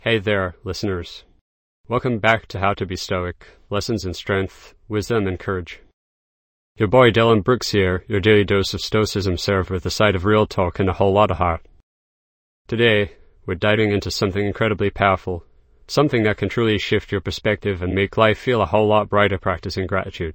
Hey there, listeners. Welcome back to How to Be Stoic, Lessons in Strength, Wisdom, and Courage. Your boy Dylan Brooks here, your daily dose of stoicism served with a side of real talk and a whole lot of heart. Today, we're diving into something incredibly powerful, something that can truly shift your perspective and make life feel a whole lot brighter, practicing gratitude.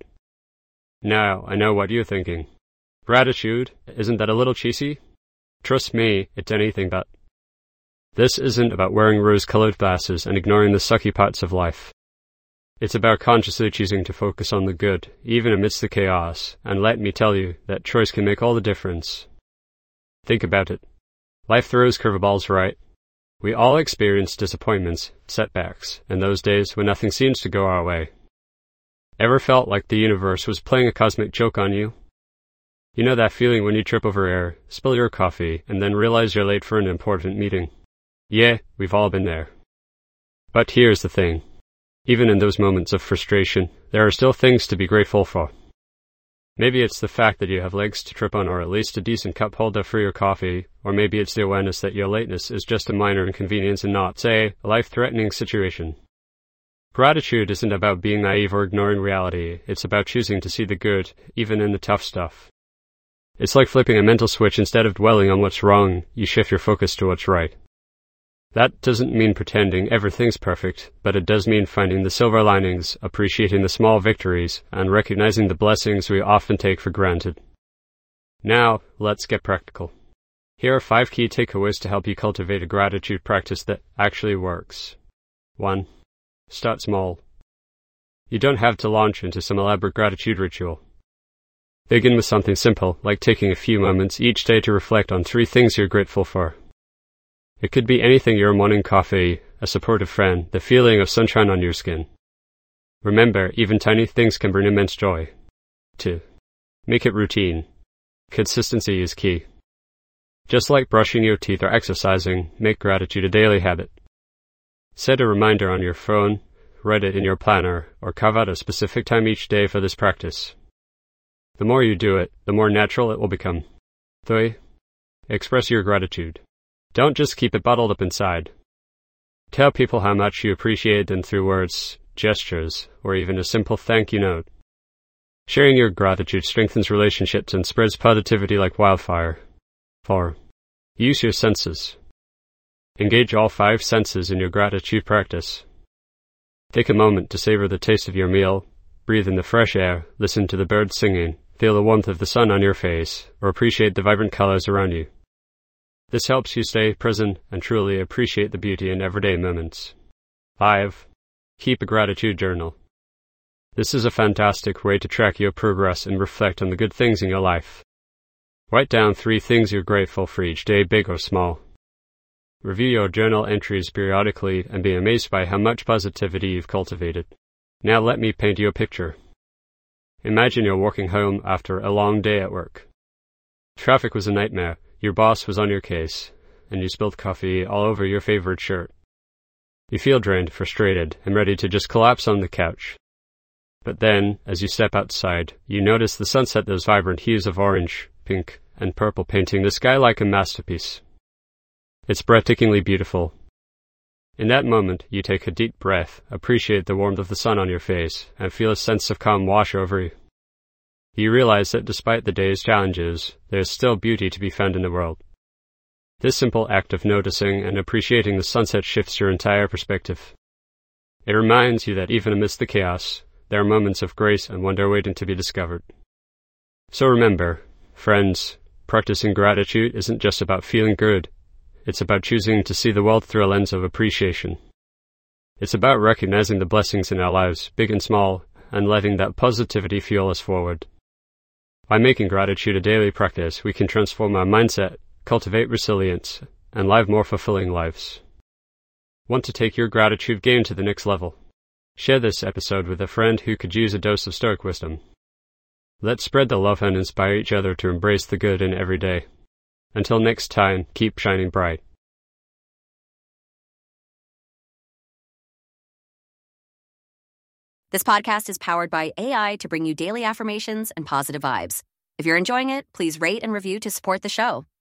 Now, I know what you're thinking. Gratitude, isn't that a little cheesy? Trust me, it's anything but. This isn't about wearing rose-colored glasses and ignoring the sucky parts of life. It's about consciously choosing to focus on the good, even amidst the chaos, and let me tell you, that choice can make all the difference. Think about it. Life throws curveballs, right? We all experience disappointments, setbacks, and those days when nothing seems to go our way. Ever felt like the universe was playing a cosmic joke on you? You know that feeling when you trip over air, spill your coffee, and then realize you're late for an important meeting? Yeah, we've all been there. But here's the thing. Even in those moments of frustration, there are still things to be grateful for. Maybe it's the fact that you have legs to trip on, or at least a decent cup holder for your coffee, or maybe it's the awareness that your lateness is just a minor inconvenience and not, say, a life-threatening situation. Gratitude isn't about being naive or ignoring reality, it's about choosing to see the good, even in the tough stuff. It's like flipping a mental switch. Instead of dwelling on what's wrong, you shift your focus to what's right. That doesn't mean pretending everything's perfect, but it does mean finding the silver linings, appreciating the small victories, and recognizing the blessings we often take for granted. Now, let's get practical. Here are 5 key takeaways to help you cultivate a gratitude practice that actually works. 1. Start small. You don't have to launch into some elaborate gratitude ritual. Begin with something simple, like taking a few moments each day to reflect on 3 things you're grateful for. It could be anything: your morning coffee, a supportive friend, the feeling of sunshine on your skin. Remember, even tiny things can bring immense joy. 2. Make it routine. Consistency is key. Just like brushing your teeth or exercising, make gratitude a daily habit. Set a reminder on your phone, write it in your planner, or carve out a specific time each day for this practice. The more you do it, the more natural it will become. 3. Express your gratitude. Don't just keep it bottled up inside. Tell people how much you appreciate them through words, gestures, or even a simple thank you note. Sharing your gratitude strengthens relationships and spreads positivity like wildfire. 4. Use your senses. Engage all 5 senses in your gratitude practice. Take a moment to savor the taste of your meal, breathe in the fresh air, listen to the birds singing, feel the warmth of the sun on your face, or appreciate the vibrant colors around you. This helps you stay present and truly appreciate the beauty in everyday moments. 5. Keep a gratitude journal. This is a fantastic way to track your progress and reflect on the good things in your life. Write down 3 things you're grateful for each day, big or small. Review your journal entries periodically and be amazed by how much positivity you've cultivated. Now let me paint you a picture. Imagine you're walking home after a long day at work. Traffic was a nightmare. Your boss was on your case, and you spilled coffee all over your favorite shirt. You feel drained, frustrated, and ready to just collapse on the couch. But then, as you step outside, you notice the sunset, those vibrant hues of orange, pink, and purple painting the sky like a masterpiece. It's breathtakingly beautiful. In that moment, you take a deep breath, appreciate the warmth of the sun on your face, and feel a sense of calm wash over you. You realize that despite the day's challenges, there is still beauty to be found in the world. This simple act of noticing and appreciating the sunset shifts your entire perspective. It reminds you that even amidst the chaos, there are moments of grace and wonder waiting to be discovered. So remember, friends, practicing gratitude isn't just about feeling good. It's about choosing to see the world through a lens of appreciation. It's about recognizing the blessings in our lives, big and small, and letting that positivity fuel us forward. By making gratitude a daily practice, we can transform our mindset, cultivate resilience, and live more fulfilling lives. Want to take your gratitude game to the next level? Share this episode with a friend who could use a dose of Stoic wisdom. Let's spread the love and inspire each other to embrace the good in every day. Until next time, keep shining bright. This podcast is powered by AI to bring you daily affirmations and positive vibes. If you're enjoying it, please rate and review to support the show.